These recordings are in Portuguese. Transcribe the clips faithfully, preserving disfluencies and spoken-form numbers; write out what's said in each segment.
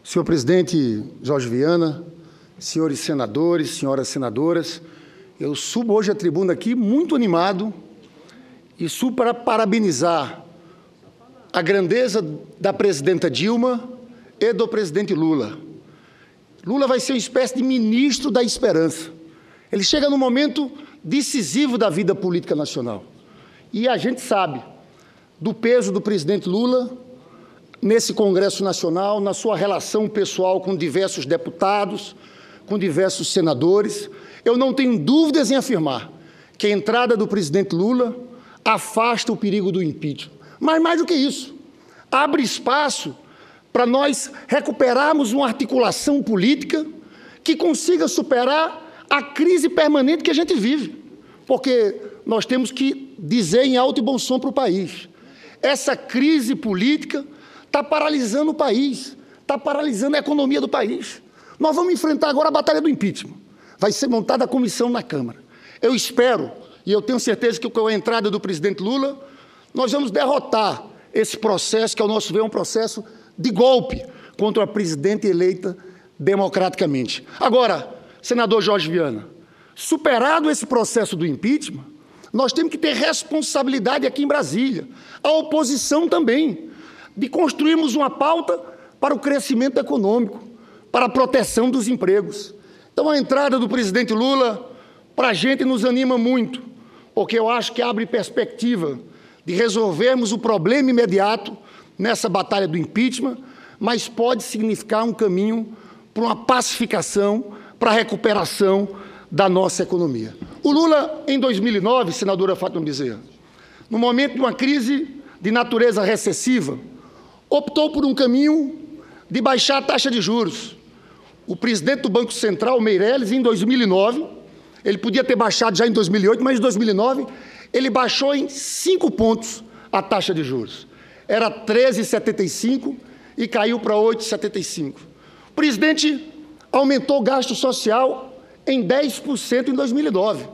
Senhor presidente Jorge Viana, senhores senadores, senhoras senadoras, eu subo hoje à tribuna aqui muito animado e subo para parabenizar a grandeza da presidenta Dilma e do presidente Lula. Lula vai ser uma espécie de ministro da esperança. Ele chega num momento decisivo da vida política nacional. E a gente sabe do peso do presidente Lula nesse Congresso Nacional, na sua relação pessoal com diversos deputados, com diversos senadores. Eu não tenho dúvidas em afirmar que a entrada do presidente Lula afasta o perigo do impeachment. Mas mais do que isso, abre espaço para nós recuperarmos uma articulação política que consiga superar a crise permanente que a gente vive. Porque nós temos que dizer em alto e bom som para o país: essa crise política está paralisando o país, está paralisando a economia do país. Nós vamos enfrentar agora a batalha do impeachment. Vai ser montada a comissão na Câmara. Eu espero, e eu tenho certeza que com a entrada do presidente Lula, nós vamos derrotar esse processo, que ao nosso ver é um processo de golpe contra a presidente eleita democraticamente. Agora, senador Jorge Viana, superado esse processo do impeachment, nós temos que ter responsabilidade aqui em Brasília, a oposição também, de construirmos uma pauta para o crescimento econômico, para a proteção dos empregos. Então, a entrada do presidente Lula, para a gente, nos anima muito, porque eu acho que abre perspectiva de resolvermos o problema imediato nessa batalha do impeachment, mas pode significar um caminho para uma pacificação, para a recuperação da nossa economia. O Lula, em dois mil e nove, senadora Fátima Bezerra, no momento de uma crise de natureza recessiva, optou por um caminho de baixar a taxa de juros. O presidente do Banco Central, Meirelles, em dois mil e nove, ele podia ter baixado já em dois mil e oito, mas em dois mil e nove ele baixou em cinco pontos a taxa de juros. Era treze vírgula setenta e cinco e caiu para oito vírgula setenta e cinco. O presidente aumentou o gasto social em dez por cento em dois mil e nove.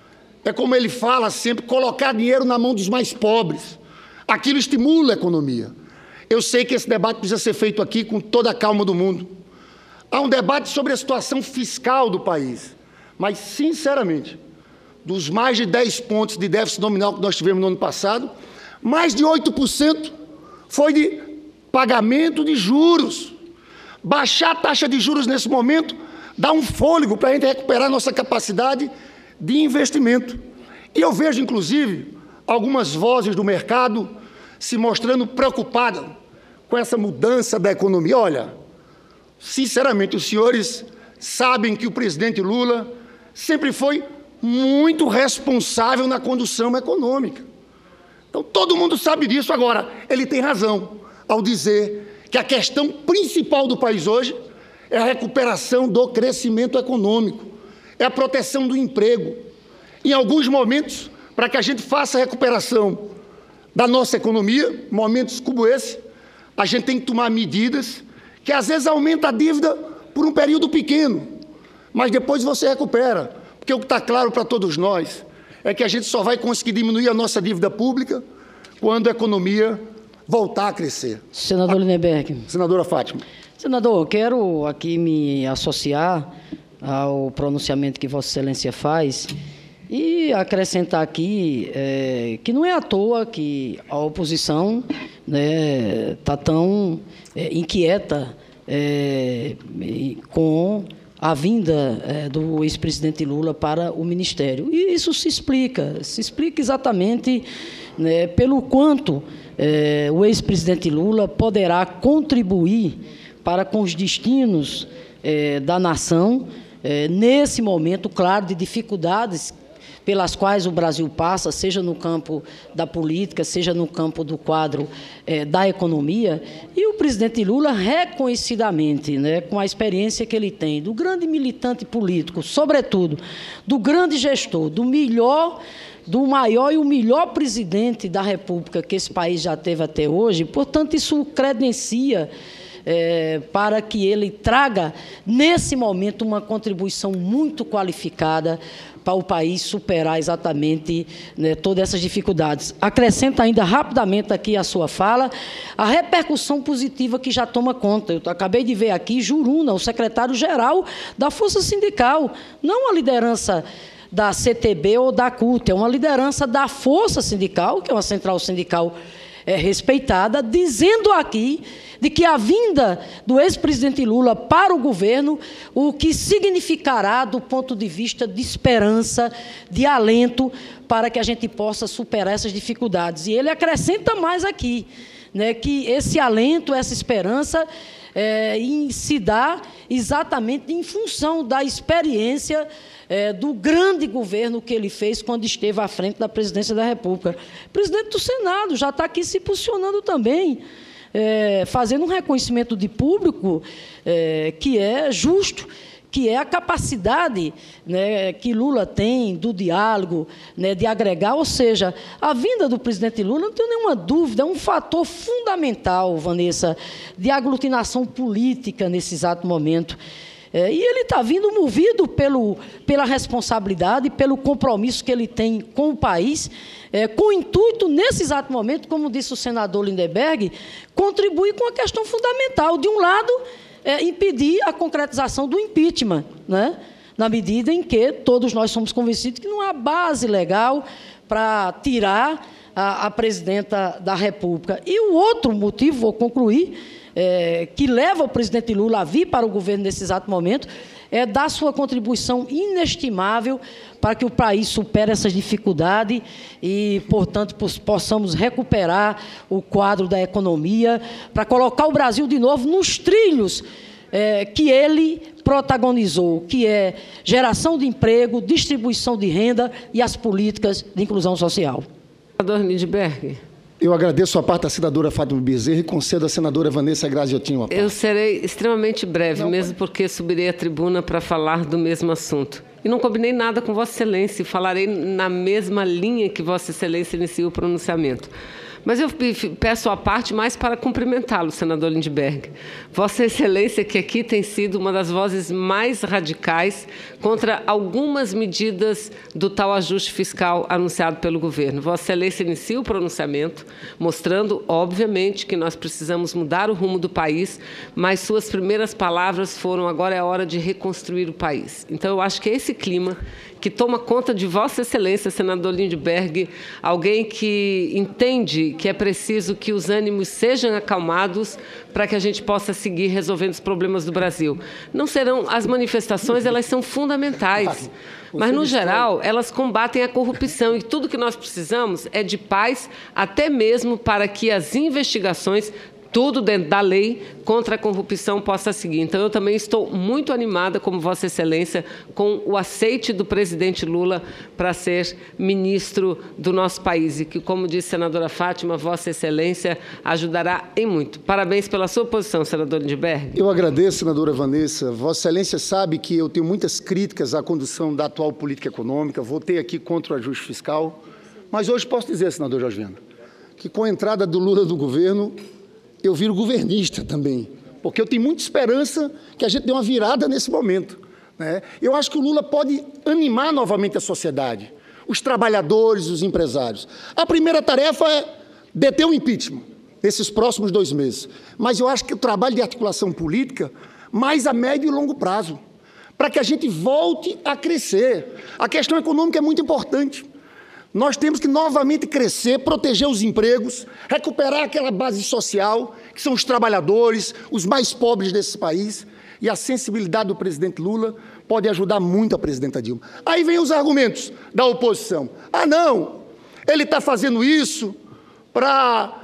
É como ele fala sempre, colocar dinheiro na mão dos mais pobres. Aquilo estimula a economia. Eu sei que esse debate precisa ser feito aqui com toda a calma do mundo. Há um debate sobre a situação fiscal do país, mas, sinceramente, dos mais de dez pontos de déficit nominal que nós tivemos no ano passado, mais de oito por cento foi de pagamento de juros. Baixar a taxa de juros nesse momento dá um fôlego para a gente recuperar nossa capacidade de investimento. E eu vejo, inclusive, algumas vozes do mercado se mostrando preocupadas com essa mudança da economia. Olha, sinceramente, os senhores sabem que o presidente Lula sempre foi muito responsável na condução econômica. Então, todo mundo sabe disso. Agora, ele tem razão ao dizer que a questão principal do país hoje é a recuperação do crescimento econômico, é a proteção do emprego. Em alguns momentos, para que a gente faça a recuperação da nossa economia, momentos como esse, a gente tem que tomar medidas que às vezes aumenta a dívida por um período pequeno, mas depois você recupera, porque o que está claro para todos nós é que a gente só vai conseguir diminuir a nossa dívida pública quando a economia voltar a crescer. Senador Lindenberg. Senadora Fátima. Senador, eu quero aqui me associar ao pronunciamento que Vossa Excelência faz e acrescentar aqui é, que não é à toa que a oposição está, né, tão é, inquieta é, com a vinda é, do ex-presidente Lula para o Ministério. E isso se explica, se explica exatamente, né, pelo quanto é, o ex-presidente Lula poderá contribuir para com os destinos é, da nação, é, nesse momento, claro, de dificuldades pelas quais o Brasil passa, seja no campo da política, seja no campo do quadro eh, da economia. E o presidente Lula, reconhecidamente, né, com a experiência que ele tem, do grande militante político, sobretudo, do grande gestor, do melhor, do maior e o melhor presidente da República que esse país já teve até hoje, portanto, isso credencia é, para que ele traga, nesse momento, uma contribuição muito qualificada para o país superar exatamente, né, todas essas dificuldades. Acrescenta ainda rapidamente aqui a sua fala, a repercussão positiva que já toma conta. Eu acabei de ver aqui Juruna, o secretário-geral da Força Sindical, não a liderança da C T B ou da C U T, é uma liderança da Força Sindical, que é uma central sindical é, respeitada, dizendo aqui de que a vinda do ex-presidente Lula para o governo, o que significará do ponto de vista de esperança, de alento, para que a gente possa superar essas dificuldades. E ele acrescenta mais aqui, né, que esse alento, essa esperança, é, em, se dá exatamente em função da experiência é, do grande governo que ele fez quando esteve à frente da presidência da República. O presidente do Senado já está aqui se posicionando também, É, fazendo um reconhecimento de público é, que é justo, que é a capacidade, né, que Lula tem do diálogo, né, de agregar, ou seja, a vinda do presidente Lula, não tenho nenhuma dúvida, é um fator fundamental, Vanessa, de aglutinação política nesse exato momento. É, e ele está vindo movido pelo, pela responsabilidade, pelo compromisso que ele tem com o país, é, com o intuito, nesse exato momento, como disse o senador Lindenberg, contribuir com a questão fundamental. De um lado, é, impedir a concretização do impeachment, né? Na medida em que todos nós somos convencidos que não há base legal para tirar a, a presidenta da República. E o outro motivo, vou concluir, É, que leva o presidente Lula a vir para o governo nesse exato momento, é dar sua contribuição inestimável para que o país supere essas dificuldades e, portanto, possamos recuperar o quadro da economia, para colocar o Brasil de novo nos trilhos é, que ele protagonizou, que é geração de emprego, distribuição de renda e as políticas de inclusão social. Senador Lindenberg. Eu agradeço a parte da senadora Fátima Bezerra e concedo à senadora Vanessa Graziotin uma parte. Eu serei extremamente breve, não, mesmo porque subirei à tribuna para falar do mesmo assunto. E não combinei nada com Vossa Excelência, falarei na mesma linha que Vossa Excelência inicia o pronunciamento. Mas eu peço a parte mais para cumprimentá-lo, senador Lindenberg. Vossa Excelência, que aqui tem sido uma das vozes mais radicais contra algumas medidas do tal ajuste fiscal anunciado pelo governo. Vossa Excelência inicia o pronunciamento, mostrando, obviamente, que nós precisamos mudar o rumo do país, mas suas primeiras palavras foram: agora é a hora de reconstruir o país. Então, eu acho que é esse clima que toma conta de Vossa Excelência, senador Lindenberg, alguém que entende que é preciso que os ânimos sejam acalmados para que a gente possa seguir resolvendo os problemas do Brasil. Não serão, as manifestações, elas são fundamentais, mas, no geral, elas combatem a corrupção, e tudo que nós precisamos é de paz, até mesmo para que as investigações, tudo dentro da lei, contra a corrupção possa seguir. Então, eu também estou muito animada, como Vossa Excelência, com o aceite do presidente Lula para ser ministro do nosso país, e que, como disse a senadora Fátima, Vossa Excelência ajudará em muito. Parabéns pela sua posição, senador Lindenberg. Eu agradeço, senadora Vanessa. Vossa Excelência sabe que eu tenho muitas críticas à condução da atual política econômica, votei aqui contra o ajuste fiscal, mas hoje posso dizer, senador Jorge Viana, que com a entrada do Lula no governo, eu viro governista também, porque eu tenho muita esperança que a gente dê uma virada nesse momento, né? Eu acho que o Lula pode animar novamente a sociedade, os trabalhadores, os empresários. A primeira tarefa é deter o impeachment nesses próximos dois meses, mas eu acho que o trabalho de articulação política, mais a médio e longo prazo, para que a gente volte a crescer. A questão econômica é muito importante. Nós temos que novamente crescer, proteger os empregos, recuperar aquela base social, que são os trabalhadores, os mais pobres desse país, e a sensibilidade do presidente Lula pode ajudar muito a presidenta Dilma. Aí vem os argumentos da oposição. Ah, não, ele está fazendo isso para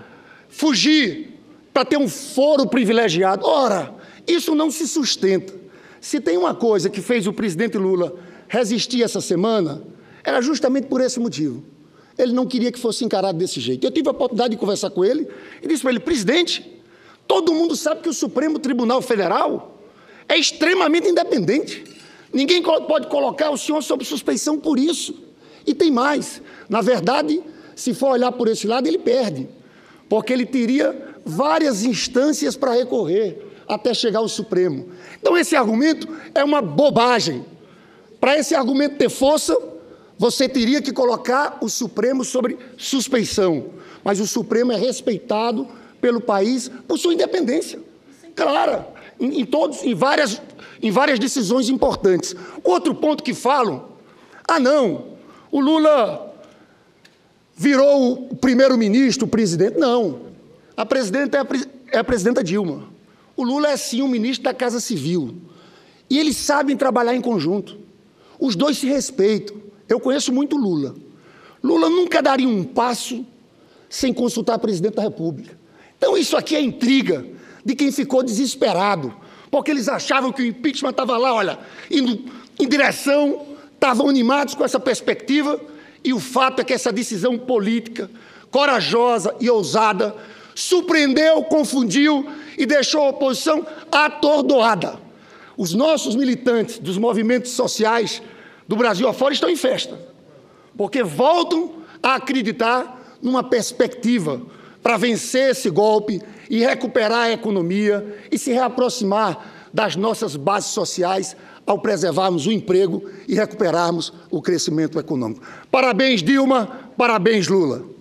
fugir, para ter um foro privilegiado. Ora, isso não se sustenta. Se tem uma coisa que fez o presidente Lula resistir essa semana, era justamente por esse motivo. Ele não queria que fosse encarado desse jeito. Eu tive a oportunidade de conversar com ele e disse para ele: presidente, todo mundo sabe que o Supremo Tribunal Federal é extremamente independente. Ninguém pode colocar o senhor sob suspeição por isso. E tem mais. Na verdade, se for olhar por esse lado, ele perde, porque ele teria várias instâncias para recorrer. até chegar ao Supremo. Então, esse argumento é uma bobagem. Para esse argumento ter força, você teria que colocar o Supremo sobre suspeição. Mas o Supremo é respeitado pelo país por sua independência. Clara, em, em, todos, em, várias, em várias decisões importantes. Outro ponto que falam, ah, não, o Lula virou o primeiro-ministro, o presidente. Não, a presidenta é a, é a presidenta Dilma. O Lula é, sim, o ministro da Casa Civil. E eles sabem trabalhar em conjunto. Os dois se respeitam. Eu conheço muito Lula. Lula nunca daria um passo sem consultar o presidente da República. Então, isso aqui é intriga de quem ficou desesperado, porque eles achavam que o impeachment estava lá, olha, indo em direção, estavam animados com essa perspectiva, e o fato é que essa decisão política, corajosa e ousada, surpreendeu, confundiu e deixou a oposição atordoada. Os nossos militantes dos movimentos sociais do Brasil afora estão em festa, porque voltam a acreditar numa perspectiva para vencer esse golpe e recuperar a economia e se reaproximar das nossas bases sociais ao preservarmos o emprego e recuperarmos o crescimento econômico. Parabéns, Dilma, parabéns, Lula.